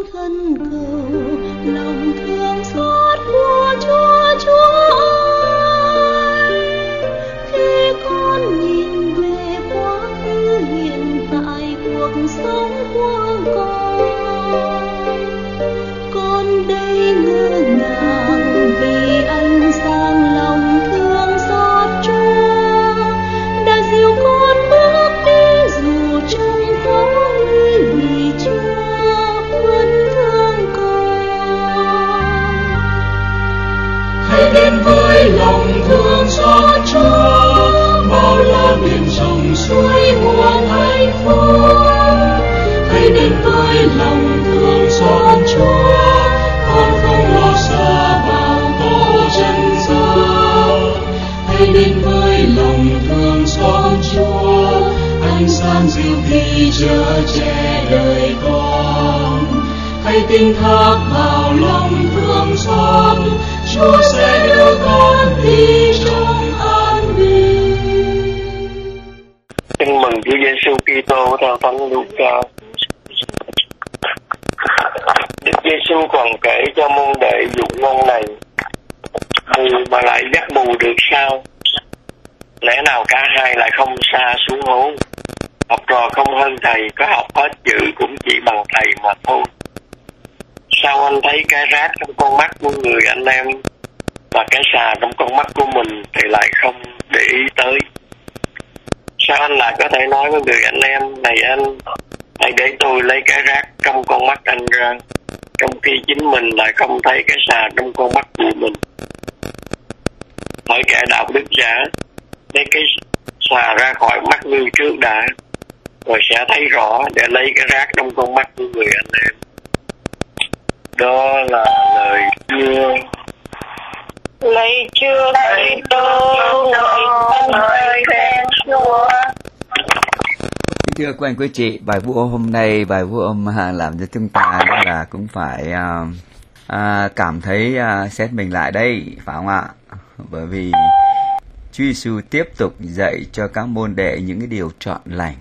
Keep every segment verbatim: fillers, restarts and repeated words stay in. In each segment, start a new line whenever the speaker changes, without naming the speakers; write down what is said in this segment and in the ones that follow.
thân cầu lòng thương xót của Chúa Chúa ơi, khi con nhìn về quá khứ hiện tại cuộc sống của con, con đây ngỡ ngàng vì anh sang lòng thương xót Chúa đã dìu con bước đi dù trong khó nguy vì Chúa vẫn thương con.
Hãy đến với lòng thương xót Chúa, bao la biển rộng suối nguồn hạnh phúc. Hãy đến với lòng thương xót Chúa, con không lo xa vào tổ chân gian. Hãy đến với lòng thương xót Chúa, ánh sáng dịu khi chở che đời con. Hãy tin thác vào lòng thương xót, Chúa sẽ đưa con đi trong an bình.
Tin mừng Chúa Giêsu Kitô theo Thánh Luca. Đức Giêsu còn kể cho môn đệ dụ ngôn này: mù mà lại dắt mù được sao? Lẽ nào cả hai lại không sa xuống hố? Học trò không hơn thầy, có học hết chữ cũng chỉ bằng thầy mà thôi. Sao anh thấy cái rác trong con mắt của người anh em và cái xà trong con mắt của mình thì lại không để ý tới? Sao anh lại có thể nói với người anh em: này anh, hãy để tôi lấy cái rác trong con mắt anh ra, trong khi chính mình lại không thấy cái xà trong con mắt của mình? Hỏi kẻ đạo đức giả, lấy cái xà ra khỏi mắt ngươi trước đã, rồi sẽ thấy rõ để lấy cái rác trong con mắt của người anh em. Đó là lời Chúa.
Lạy Chúa Kitô, nguyện ơn khen Chúa.
Thưa quý anh quý chị, bài vũ âm hôm nay, bài vũ âm làm cho chúng ta đó là cũng phải à, à, cảm thấy à, xét mình lại đây, phải không ạ? Bởi vì Chúa Giêsu tiếp tục dạy cho các môn đệ những cái điều trọn lành.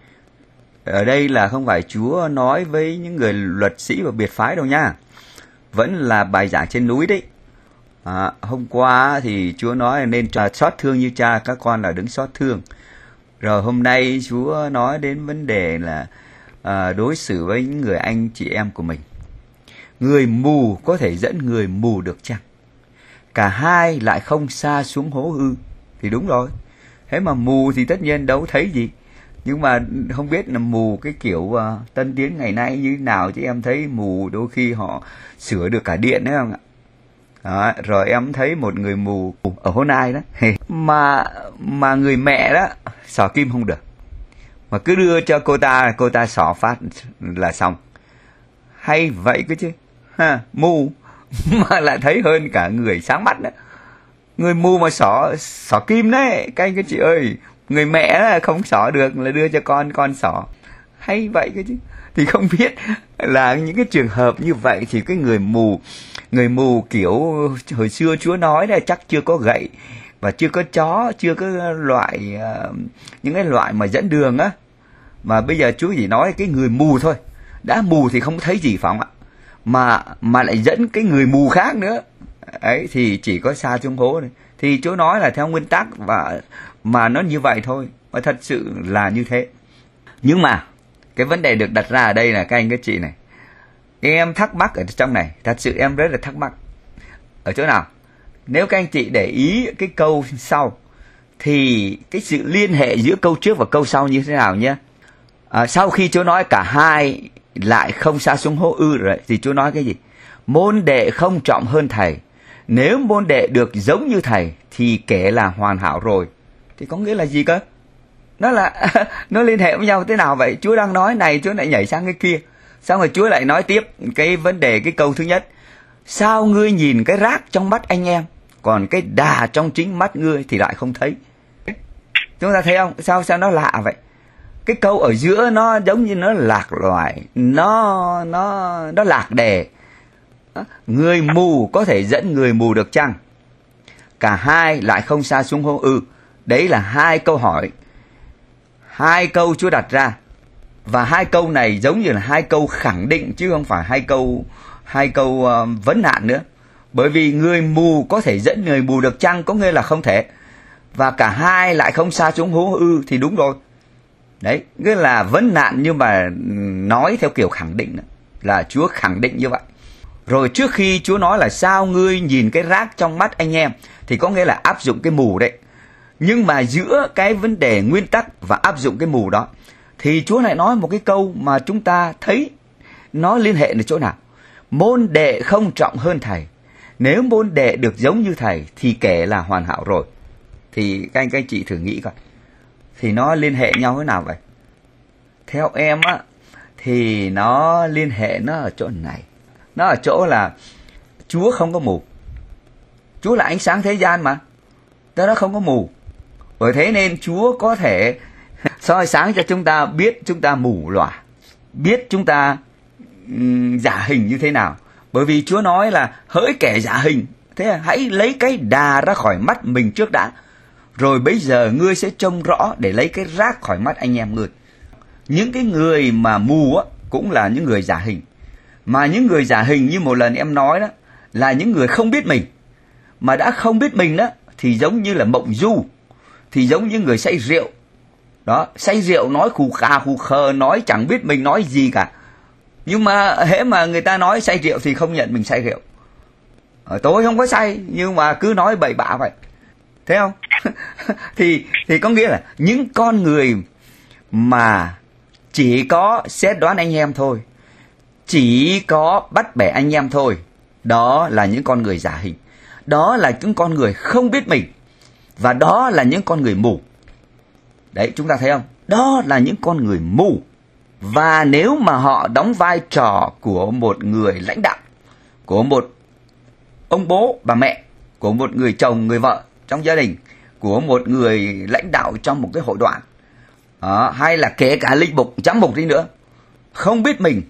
Ở đây là không phải Chúa nói với những người luật sĩ và biệt phái đâu nha, vẫn là bài giảng trên núi đấy. À, hôm qua thì Chúa nói nên xót thương như cha, các con là đứng xót thương. Rồi hôm nay Chúa nói đến vấn đề là à, đối xử với những người anh chị em của mình. Người mù có thể dẫn người mù được chăng? Cả hai lại không sa xuống hố ư? Thì đúng rồi. Thế mà mù thì tất nhiên đâu thấy gì. Nhưng mà không biết là mù cái kiểu uh, tân tiến ngày nay như thế nào, chứ em thấy mù đôi khi họ sửa được cả điện đấy không ạ? Đó, rồi em thấy một người mù ở Hôn Ai đó mà mà người mẹ đó xỏ kim không được, mà cứ đưa cho cô ta, cô ta xỏ phát là xong. Hay vậy cơ chứ ha, mù mà lại thấy hơn cả người sáng mắt đó. Người mù mà xỏ xỏ kim đấy, các anh các chị ơi, người mẹ không xỏ được là đưa cho con, con xỏ. Hay vậy cơ chứ. Thì không biết là những cái trường hợp như vậy thì cái người mù, người mù kiểu hồi xưa Chúa nói là chắc chưa có gậy và chưa có chó, chưa có loại uh, những cái loại mà dẫn đường á, mà bây giờ Chúa chỉ nói cái người mù thôi. Đã mù thì không thấy gì phải không ạ? Mà mà lại dẫn cái người mù khác nữa ấy thì chỉ có sa xuống hố này. Thì Chúa nói là theo nguyên tắc và mà nó như vậy thôi, và thật sự là như thế. Nhưng mà cái vấn đề được đặt ra ở đây là các anh các chị này, em thắc mắc ở trong này, thật sự em rất là thắc mắc ở chỗ nào. Nếu các anh chị để ý cái câu sau thì cái sự liên hệ giữa câu trước và câu sau như thế nào nhé. À, sau khi Chúa nói cả hai lại không sa xuống hố ư rồi thì Chúa nói cái gì? Môn đệ không trọng hơn thầy. Nếu môn đệ được giống như thầy thì kẻ là hoàn hảo rồi. Thì có nghĩa là gì cơ? Nó là nó liên hệ với nhau thế nào vậy? Chúa đang nói này, Chúa lại nhảy sang cái kia. Xong rồi Chúa lại nói tiếp cái vấn đề, cái câu thứ nhất. Sao ngươi nhìn cái rác trong mắt anh em, còn cái đà trong chính mắt ngươi thì lại không thấy? Chúng ta thấy không? Sao sao nó lạ vậy? Cái câu ở giữa nó giống như nó lạc loài, nó nó nó lạc đề. Người mù có thể dẫn người mù được chăng? Cả hai lại không sa xuống hố ư? Đấy là hai câu hỏi, hai câu Chúa đặt ra. Và hai câu này giống như là hai câu khẳng định chứ không phải hai câu hai câu uh, vấn nạn nữa. Bởi vì người mù có thể dẫn người mù được chăng? Có nghĩa là không thể. Và cả hai lại không sa xuống hố ư thì đúng rồi. Đấy, nghĩa là vấn nạn nhưng mà nói theo kiểu khẳng định đó. Là Chúa khẳng định như vậy. Rồi trước khi Chúa nói là sao ngươi nhìn cái rác trong mắt anh em, thì có nghĩa là áp dụng cái mù đấy. Nhưng mà giữa cái vấn đề nguyên tắc và áp dụng cái mù đó, thì Chúa lại nói một cái câu mà chúng ta thấy nó liên hệ đến chỗ nào. Môn đệ không trọng hơn thầy. Nếu môn đệ được giống như thầy thì kể là hoàn hảo rồi. Thì các anh các chị thử nghĩ coi. Thì nó liên hệ nhau thế nào vậy? Theo em á, thì nó liên hệ nó ở chỗ này. Nó ở chỗ là Chúa không có mù. Chúa là ánh sáng thế gian mà. Đó nó không có mù. Bởi thế nên Chúa có thể soi sáng cho chúng ta biết chúng ta mù lòa. Biết chúng ta um, giả hình như thế nào. Bởi vì Chúa nói là hỡi kẻ giả hình, thế hãy lấy cái đà ra khỏi mắt mình trước đã. Rồi bây giờ ngươi sẽ trông rõ để lấy cái rác khỏi mắt anh em ngươi. Những cái người mà mù á, cũng là những người giả hình. Mà những người giả hình như một lần em nói đó, là những người không biết mình. Mà đã không biết mình đó, thì giống như là mộng du. Thì giống như người say rượu. Đó, say rượu nói khù khà khù khờ, nói chẳng biết mình nói gì cả. Nhưng mà hễ mà người ta nói say rượu thì không nhận mình say rượu. Ờ, tôi không có say, nhưng mà cứ nói bậy bạ vậy. Thấy không? thì, thì có nghĩa là những con người mà chỉ có xét đoán anh em thôi, chỉ có bắt bẻ anh em thôi, đó là những con người giả hình. Đó là những con người không biết mình. Và đó là những con người mù. Đấy, chúng ta thấy không? Đó là những con người mù. Và nếu mà họ đóng vai trò của một người lãnh đạo, của một ông bố, bà mẹ, của một người chồng, người vợ trong gia đình, của một người lãnh đạo trong một cái hội đoàn, à, hay là kể cả linh mục, giám mục đi nữa, không biết mình,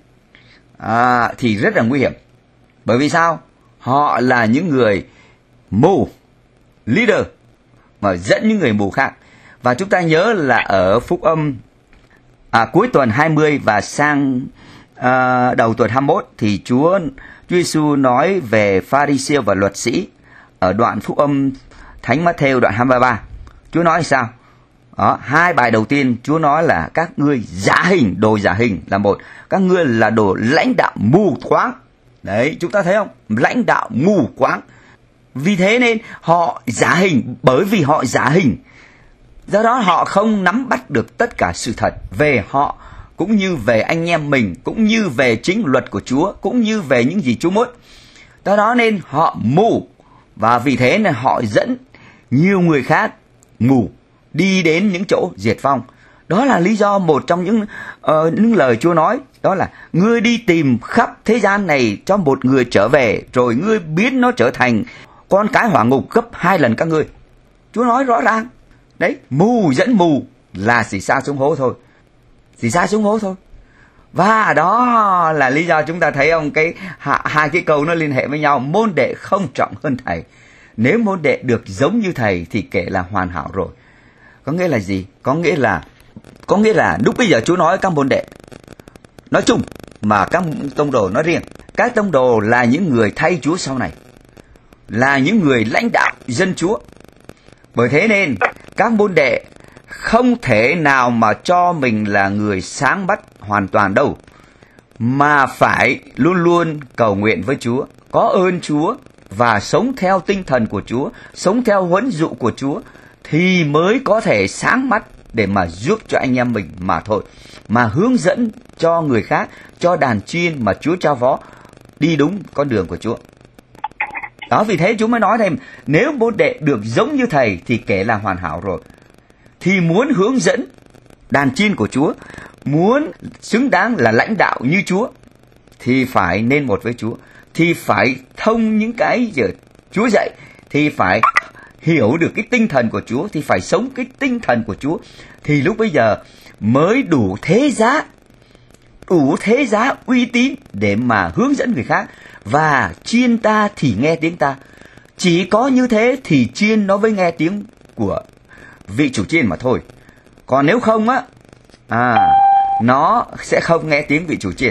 à, thì rất là nguy hiểm. Bởi vì sao? Họ là những người mù, leader, mà dẫn những người mù khác. Và chúng ta nhớ là ở phúc âm à, cuối tuần hai mươi và sang à, đầu tuần hai mươi mốt thì Chúa Chúa Giêsu nói về Pha-ri-siêu và luật sĩ ở đoạn phúc âm Thánh Mát-thêu đoạn hai mươi ba. Chúa nói sao? Đó, hai bài đầu tiên Chúa nói là các ngươi giả hình, đồ giả hình là một. Các ngươi là đồ lãnh đạo mù quáng. Đấy, chúng ta thấy không? Lãnh đạo mù quáng. Vì thế nên họ giả hình, bởi vì họ giả hình. Do đó họ không nắm bắt được tất cả sự thật về họ, cũng như về anh em mình, cũng như về chính luật của Chúa, cũng như về những gì Chúa muốn. Do đó nên họ mù. Và vì thế nên họ dẫn nhiều người khác mù đi đến những chỗ diệt vong. Đó là lý do một trong những, uh, những lời Chúa nói. Đó là ngươi đi tìm khắp thế gian này cho một người trở về, rồi ngươi biến nó trở thành con cái hỏa ngục gấp hai lần các ngươi. Chúa nói rõ ràng. Đấy, mù dẫn mù là chỉ sa xuống hố thôi. Chỉ sa xuống hố thôi. Và đó là lý do chúng ta thấy không, cái hai cái câu nó liên hệ với nhau. Môn đệ không trọng hơn thầy. Nếu môn đệ được giống như thầy thì kể là hoàn hảo rồi. Có nghĩa là gì? Có nghĩa là có nghĩa là lúc bây giờ Chúa nói các môn đệ nói chung, mà các tông đồ nói riêng. Các tông đồ là những người thay Chúa sau này, là những người lãnh đạo dân Chúa. Bởi thế nên các môn đệ không thể nào mà cho mình là người sáng bắt hoàn toàn đâu, mà phải luôn luôn cầu nguyện với Chúa, có ơn Chúa và sống theo tinh thần của Chúa, sống theo huấn dụ của Chúa, thì mới có thể sáng mắt để mà giúp cho anh em mình mà thôi, mà hướng dẫn cho người khác, cho đàn chiên mà Chúa trao phó đi đúng con đường của Chúa. Đó, vì thế Chúa mới nói thêm, nếu môn đệ được giống như thầy thì kể là hoàn hảo rồi. Thì muốn hướng dẫn đàn chiên của Chúa, muốn xứng đáng là lãnh đạo như Chúa, thì phải nên một với Chúa, thì phải thông những cái giờ Chúa dạy, thì phải hiểu được cái tinh thần của Chúa, thì phải sống cái tinh thần của Chúa, thì lúc bây giờ mới đủ thế giá, đủ thế giá uy tín để mà hướng dẫn người khác. Và chiên ta thì nghe tiếng ta. Chỉ có như thế thì chiên nó mới nghe tiếng của vị chủ chiên mà thôi. Còn nếu không á, à, nó sẽ không nghe tiếng vị chủ chiên.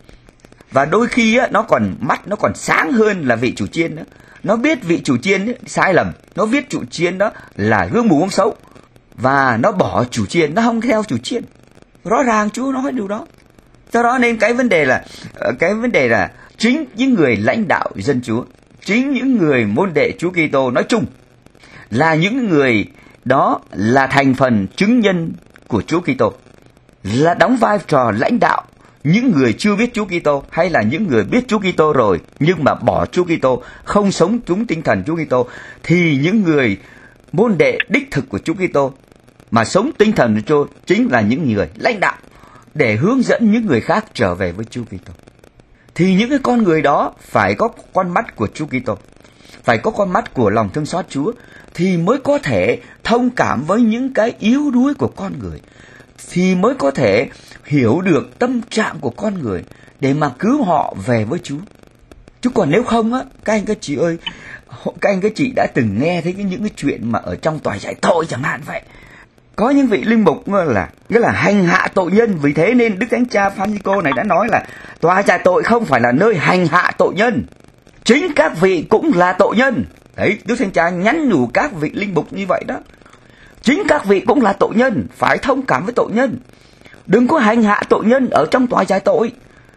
Và đôi khi á, nó còn mắt nó còn sáng hơn là vị chủ chiên nữa. Nó biết vị chủ chiên ấy, sai lầm, nó biết chủ chiên đó là gương mù gương xấu, và nó bỏ chủ chiên, nó không theo chủ chiên. Rõ ràng Chúa nói điều đó. Do đó nên cái vấn đề là cái vấn đề là chính những người lãnh đạo dân Chúa, chính những người môn đệ Chúa Kitô nói chung là những người đó là thành phần chứng nhân của Chúa Kitô, là đóng vai trò lãnh đạo những người chưa biết Chúa Kitô, hay là những người biết Chúa Kitô rồi nhưng mà bỏ Chúa Kitô, không sống chúng tinh thần Chúa Kitô. Thì những người môn đệ đích thực của Chúa Kitô mà sống tinh thần của Chúa chính là những người lãnh đạo để hướng dẫn những người khác trở về với Chúa Kitô. Thì những cái con người đó phải có con mắt của Chúa Kitô, phải có con mắt của lòng thương xót Chúa, thì mới có thể thông cảm với những cái yếu đuối của con người, thì mới có thể hiểu được tâm trạng của con người để mà cứu họ về với Chúa. Chứ còn nếu không á, các anh các chị ơi, các anh các chị đã từng nghe thấy những cái chuyện mà ở trong tòa giải tội chẳng hạn vậy. Có những vị linh mục là nghĩa là hành hạ tội nhân, vì thế nên Đức Thánh Cha Francisco này đã nói là tòa giải tội không phải là nơi hành hạ tội nhân, chính các vị cũng là tội nhân. Đấy, Đức Thánh Cha nhắn nhủ các vị linh mục như vậy đó. Chính các vị cũng là tội nhân, phải thông cảm với tội nhân. Đừng có hành hạ tội nhân ở trong tòa giải tội.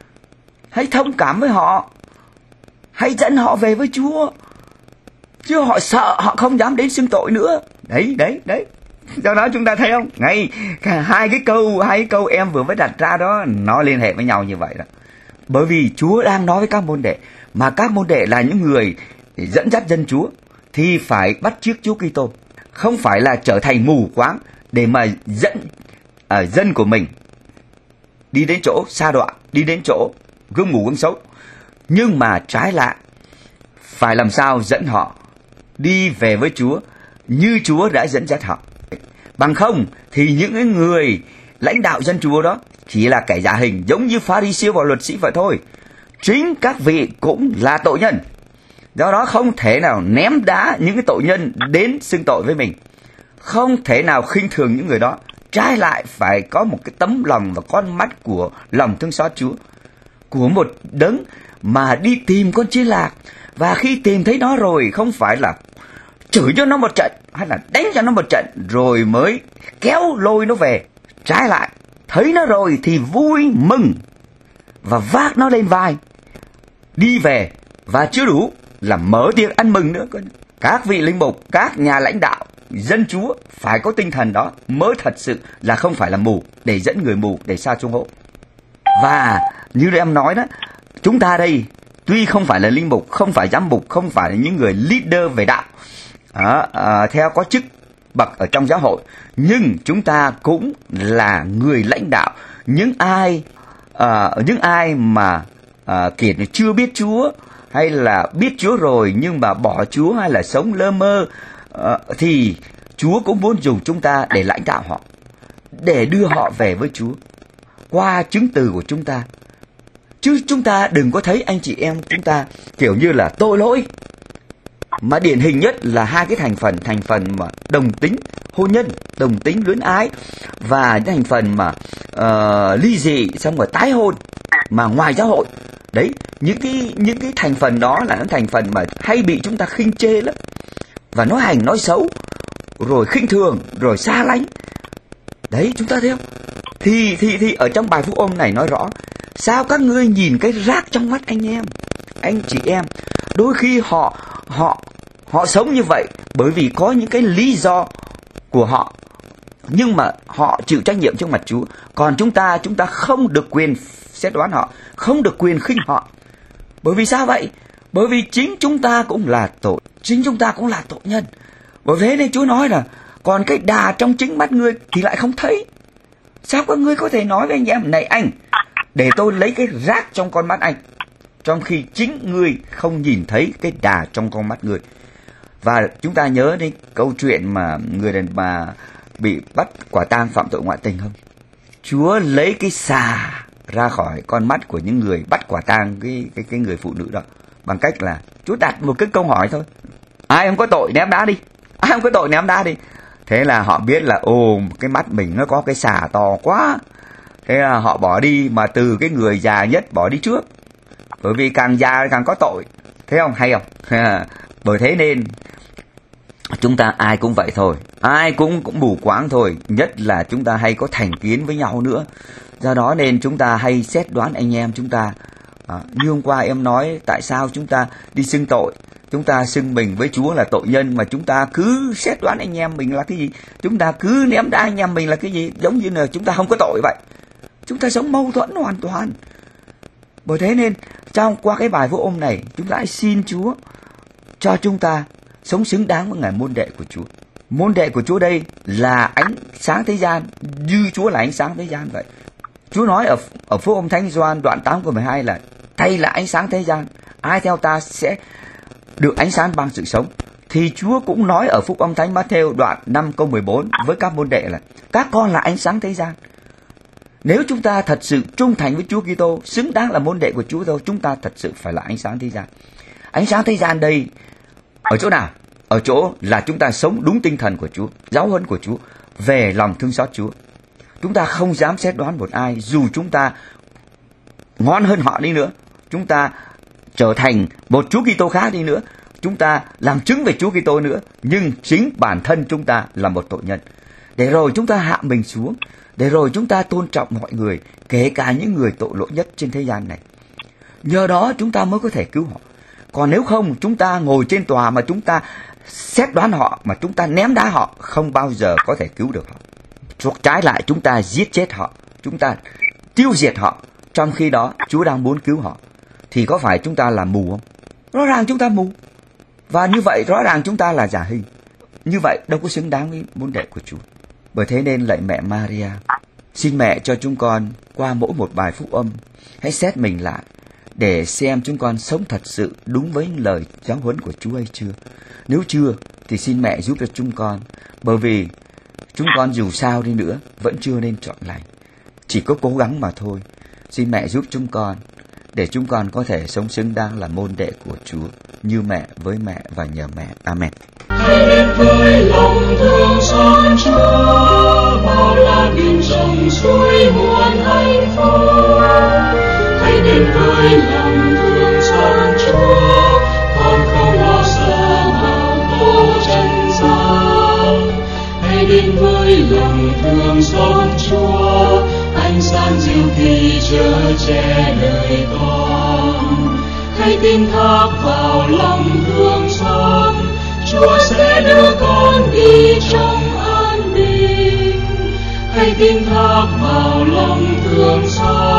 Hãy thông cảm với họ, hãy dẫn họ về với Chúa. Chứ họ sợ, họ không dám đến xưng tội nữa. Đấy, đấy, đấy. Do đó chúng ta thấy không? Ngay hai cái câu, hai cái câu em vừa mới đặt ra đó, nó liên hệ với nhau như vậy đó. Bởi vì Chúa đang nói với các môn đệ, mà các môn đệ là những người dẫn dắt dân Chúa, thì phải bắt chước Chúa Kitô, không phải là trở thành mù quáng để mà dẫn à, dân của mình đi đến chỗ sa đọa, đi đến chỗ gương mù gương xấu, nhưng mà trái lại phải làm sao dẫn họ đi về với Chúa như Chúa đã dẫn dắt họ. Bằng không thì những người lãnh đạo dân Chúa đó chỉ là kẻ giả hình, giống như Pha-ri-siêu và luật sĩ vậy thôi. Chính các vị cũng là tội nhân, do đó không thể nào ném đá những cái tội nhân đến xưng tội với mình, không thể nào khinh thường những người đó. Trái lại phải có một cái tấm lòng và con mắt của lòng thương xót Chúa, của một đấng mà đi tìm con chiên lạc, và khi tìm thấy nó rồi không phải là chửi cho nó một trận hay là đánh cho nó một trận rồi mới kéo lôi nó về. Trái lại, thấy nó rồi thì vui mừng và vác nó lên vai đi về, và chưa đủ là mở tiệc ăn mừng nữa. Các vị linh mục, các nhà lãnh đạo dân Chúa phải có tinh thần đó, mới thật sự là không phải là mù để dẫn người mù để sa xuống hố. Và như em nói đó, chúng ta đây tuy không phải là linh mục, không phải giám mục, không phải là những người leader về đạo à, à, theo có chức bậc ở trong giáo hội, nhưng chúng ta cũng là người lãnh đạo. Những ai à, những ai mà à, kể chưa biết Chúa, hay là biết Chúa rồi nhưng mà bỏ Chúa, hay là sống lơ mơ, à, thì Chúa cũng muốn dùng chúng ta để lãnh đạo họ, để đưa họ về với Chúa qua chứng từ của chúng ta. Chứ chúng ta đừng có thấy anh chị em chúng ta kiểu như là tội lỗi. Mà điển hình nhất là hai cái thành phần, thành phần mà đồng tính hôn nhân, đồng tính luyến ái, và thành phần mà uh, ly dị xong rồi tái hôn mà ngoài giáo hội. Đấy, những cái những cái thành phần đó là những thành phần mà hay bị chúng ta khinh chê lắm, và nói hành nói xấu, rồi khinh thường, rồi xa lánh. Đấy, chúng ta thấy không? Thì thì thì ở trong bài phúc âm này nói rõ, sao các ngươi nhìn cái rác trong mắt anh em, anh chị em. Đôi khi họ họ họ sống như vậy bởi vì có những cái lý do của họ, nhưng mà họ chịu trách nhiệm trước mặt Chúa. Còn chúng ta, chúng ta không được quyền xét đoán họ, không được quyền khinh họ. Bởi vì sao vậy? Bởi vì chính chúng ta cũng là tội, chính chúng ta cũng là tội nhân. Bởi thế nên Chúa nói là còn cái đà trong chính mắt ngươi thì lại không thấy. Sao các ngươi có thể nói với anh em, này anh, để tôi lấy cái rác trong con mắt anh, trong khi chính ngươi không nhìn thấy cái đà trong con mắt ngươi. Và chúng ta nhớ đến câu chuyện mà người đàn bà bị bắt quả tang phạm tội ngoại tình không? Chúa lấy cái xà ra khỏi con mắt của những người bắt quả tang cái cái cái người phụ nữ đó, bằng cách là Chúa đặt một cái câu hỏi thôi: ai không có tội ném đá đi, ai không có tội ném đá đi. Thế là họ biết là ồ, cái mắt mình nó có cái xà to quá, Thế là họ bỏ đi, mà từ cái người già nhất bỏ đi trước. Bởi vì càng già càng có tội. Thấy không? Hay không? Bởi thế nên chúng ta ai cũng vậy thôi. Ai cũng cũng mù quáng thôi. Nhất là chúng ta hay có thành kiến với nhau nữa. Do đó nên chúng ta hay xét đoán anh em chúng ta. À, như hôm qua em nói, tại sao chúng ta đi xưng tội, chúng ta xưng mình với Chúa là tội nhân, mà chúng ta cứ xét đoán anh em mình là cái gì, chúng ta cứ ném đá anh em mình là cái gì, giống như là chúng ta không có tội vậy. Chúng ta sống mâu thuẫn hoàn toàn. Bởi thế nên trong qua cái bài phúc âm này, chúng ta hãy xin Chúa cho chúng ta sống xứng đáng với ngài môn đệ của Chúa. Môn đệ của Chúa đây là ánh sáng thế gian, như Chúa là ánh sáng thế gian vậy. Chúa nói ở ở phúc âm Thánh Gioan đoạn tám câu mười hai là Thầy là ánh sáng thế gian, ai theo ta sẽ được ánh sáng ban sự sống. Thì Chúa cũng nói ở phúc âm Thánh Matthew đoạn năm câu mười bốn với các môn đệ là các con là ánh sáng thế gian. Nếu chúng ta thật sự trung thành với Chúa Kitô, xứng đáng là môn đệ của Chúa thôi, chúng ta thật sự phải là ánh sáng thế gian. Ánh sáng thế gian đây ở chỗ nào? Ở chỗ là chúng ta sống đúng tinh thần của Chúa, giáo huấn của Chúa, về lòng thương xót Chúa. Chúng ta không dám xét đoán một ai, dù chúng ta ngon hơn họ đi nữa, chúng ta trở thành một Chúa Kitô khác đi nữa, chúng ta làm chứng về Chúa Kitô nữa, nhưng chính bản thân chúng ta là một tội nhân. Để rồi chúng ta hạ mình xuống, để rồi chúng ta tôn trọng mọi người, kể cả những người tội lỗi nhất trên thế gian này. Nhờ đó chúng ta mới có thể cứu họ. Còn nếu không, chúng ta ngồi trên tòa mà chúng ta xét đoán họ, mà chúng ta ném đá họ, không bao giờ có thể cứu được họ. Trái lại chúng ta giết chết họ, chúng ta tiêu diệt họ, trong khi đó Chúa đang muốn cứu họ. Thì có phải chúng ta là mù không? Rõ ràng chúng ta mù. Và như vậy rõ ràng chúng ta là giả hình. Như vậy đâu có xứng đáng với môn đệ của Chúa. Bởi thế nên lạy mẹ Maria, xin mẹ cho chúng con qua mỗi một bài phúc âm, hãy xét mình lại để xem chúng con sống thật sự đúng với lời giáo huấn của Chúa hay chưa. Nếu chưa thì xin mẹ giúp cho chúng con, bởi vì chúng con dù sao đi nữa vẫn chưa nên chọn lành, chỉ có cố gắng mà thôi. Xin mẹ giúp chúng con để chúng con có thể sống xứng đáng là môn đệ của Chúa, như mẹ với mẹ và nhờ mẹ. Amen.
Hãy đến với lòng thương xót Chúa, bao la biển rộng suối nguồn hạnh phúc. Hãy đến với lòng thương xót Chúa, con không lo sợ nào tố trần gian. Hãy đến với lòng thương xót Chúa, ánh sáng diệu kỳ chở che đời con. Hãy tin thác vào lòng thương xót, Chúa sẽ đưa con đi trong an bình. Hãy tin thác vào lòng thương xót,